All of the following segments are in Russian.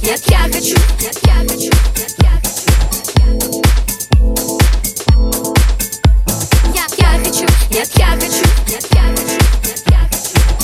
нет, я хочу, нет, я хочу, нет, я хочу. Я хочу, нет, я хочу, нет, я хочу, нет, я хочу.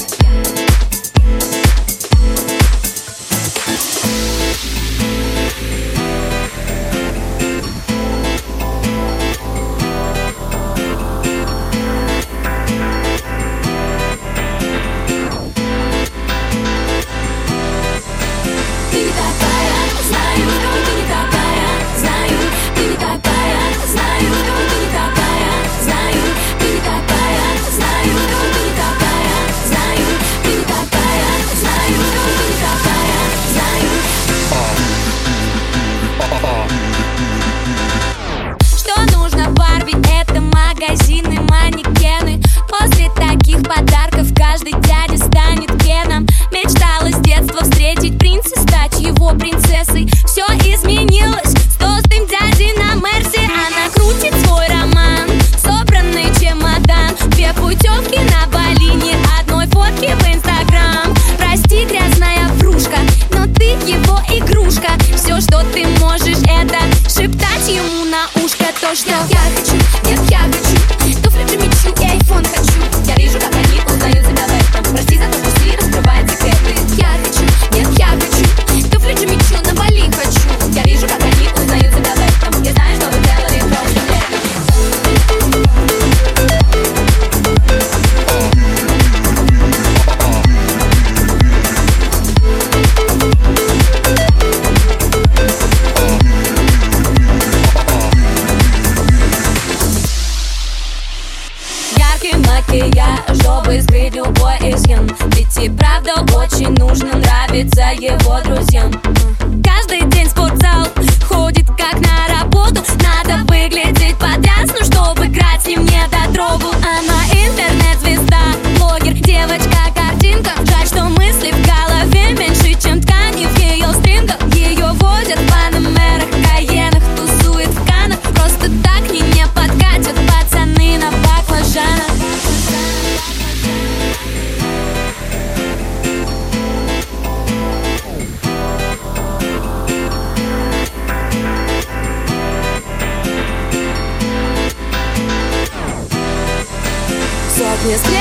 Магазины, манекены. После таких подарков каждый дядя станет Кеном. Мечтала с детства встретить принца, стать его принцессой. Все изменилось с толстым дядей на Мерсе. Она крутит свой роман, собранный чемодан, 2 путевки на Бали, ни одной фотки в Инстаграм. Прости, грязная врушка, но ты его игрушка. Все, что ты можешь, это шептать ему на ушко то, что я хочу, нет, я хочу. Туфли примечу и айфон хочу. Я вижу, как они узнают себя в этом. Прости за то, что Си раскрывает секреты. Я хочу, нет, я хочу. Туфли примечу, на Бали хочу. Я вижу, как они узнают себя в этом. Я знаю, что вы делали прошлым летом. Макияж, чтобы скрыть любой изъян. Ведь и правда очень нужно нравиться его друзьям. Каждый день в спортзал ходит как на работу. Надо выглядеть потрясно, чтобы играть с ним недотрогу. Она интернет-звезда, блогер, девочка-картинка. Жаль, что мысли в голове меньше, чем ткани в ее стрингах. Ее возят в панамерах, каенах, тусует в Каннах. Просто так к ней не подкатят пацаны на баклажанах. Сотни